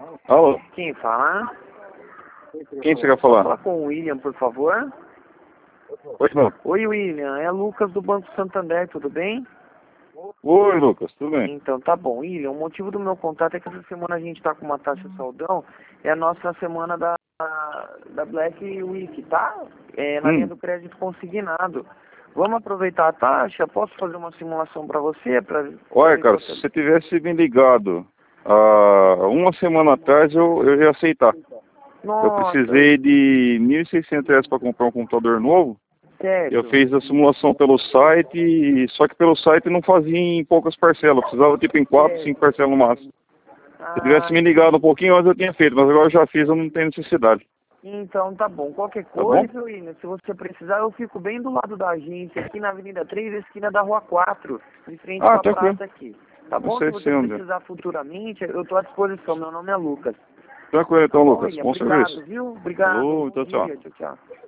Alô? Quem fala? Quem você quer Fala falar? com o William, por favor. Oi, não. Oi, William. É Lucas do Banco Santander, tudo bem? Oi, Lucas, tudo bem? Então, tá bom. William, o motivo do meu contato é que essa semana a gente tá com uma taxa saldão. É a nossa semana da Black Week, tá? É na linha do crédito consignado. Vamos aproveitar a taxa? Posso fazer uma simulação para você? Olha, cara, se você tivesse me ligado uma semana atrás, eu ia aceitar. Eu Nossa, precisei de R$ 1.600 para comprar um computador novo. Eu sério? fiz a simulação pelo site, só que pelo site não fazia em poucas parcelas. Eu precisava tipo em 4, 5 parcelas no máximo. Se tivesse me ligado um pouquinho antes eu tinha feito, mas agora eu já fiz, eu não tenho necessidade. Então tá bom. Qualquer Tá bom? coisa, William, se você precisar, eu fico bem do lado da agência, aqui na Avenida 3, esquina da Rua 4, de frente com a Tranquilo. praça aqui. Tá Eu bom? sei Se sim, você onde é. precisar futuramente, eu tô à disposição. Meu nome é Lucas. Tranquilo Tá então, bom, Lucas. William? Bom Obrigado, serviço. viu? Obrigado. Falou, Bom tchau, tchau. dia. Tchau, tchau.